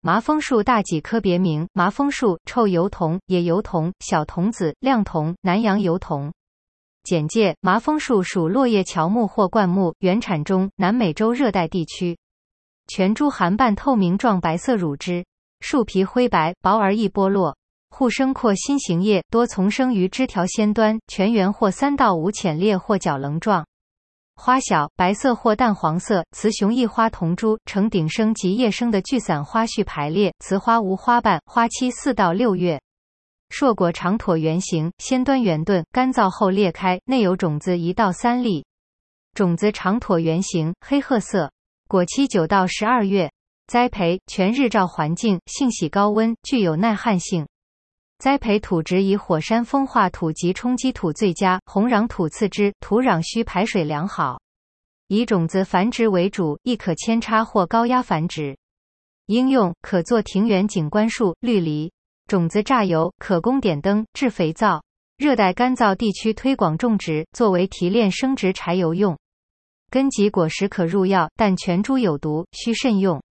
麻枫树大戟科别名：麻枫树、臭油桐、野油桐、小桐子、亮桐、南洋油桐。简介：麻枫树属落叶乔木或灌木，原产中南美洲热带地区。全株含半透明状白色乳汁，树皮灰白，薄而易剥落。互生阔心形叶多丛生于枝条先端，全圆或3到5浅裂或角棱状。花小，白色或淡黄色，雌雄异花同株，呈顶生及叶生的聚散花序排列，雌花无花瓣，花期4到6月。硕果长椭圆形，先端圆钝，干燥后裂开，内有种子1到3粒。种子长椭圆形，黑褐色。果期9到12月。栽培：全日照环境，性喜高温，具有耐旱性。栽培土质以火山风化土及冲积土最佳，红壤土次之，土壤需排水良好。以种子繁殖为主，亦可扦插或高压繁殖。应用：可做庭园景观树、绿篱。种子榨油，可供点灯、制肥皂。热带干燥地区推广种植，作为提炼生殖柴油用。根及果实可入药，但全株有毒，需慎用。